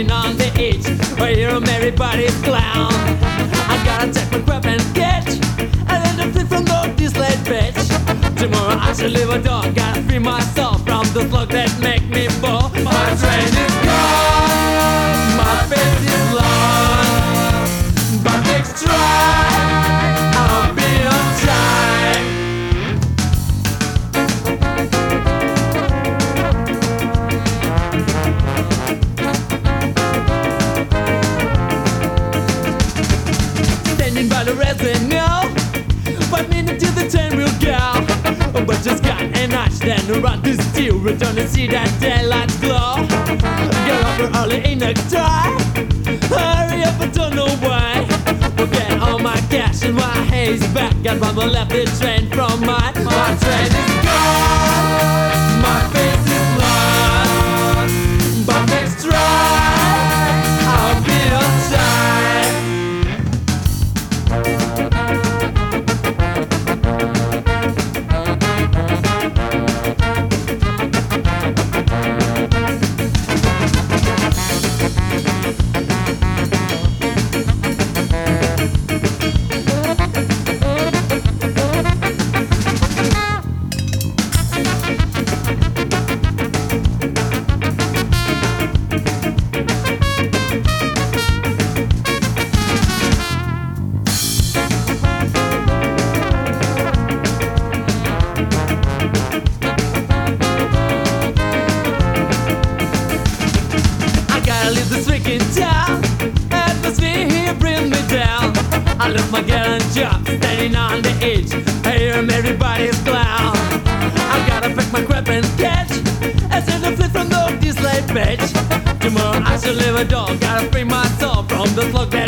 standing on the edge. I hear everybody's clown. I gotta check my crap and catch, and then to flip from the dislayed bitch. Tomorrow I shall live a dog. Gotta free myself from the slug that make me fall. My train is gone, my face is lost, but next try I'll be on time. Standing by the resin now, 5 minutes till the train will go. But just got an notch, then around to steal. Return to see that daylight glow. Get up early in the time. Hurry up and don't know why. Forget all my cash and my haze back. Got one more left the train from mine. My train is gone, my face is lost, but next try I'll be on time. This week in town, atmosphere here bring me down. I left my gallant job, standing on the edge. I hear everybody's clown. I gotta pack my crap and catch, as in the flip from the dislayed bitch. Tomorrow I shall live a dog. Gotta free myself from the slug.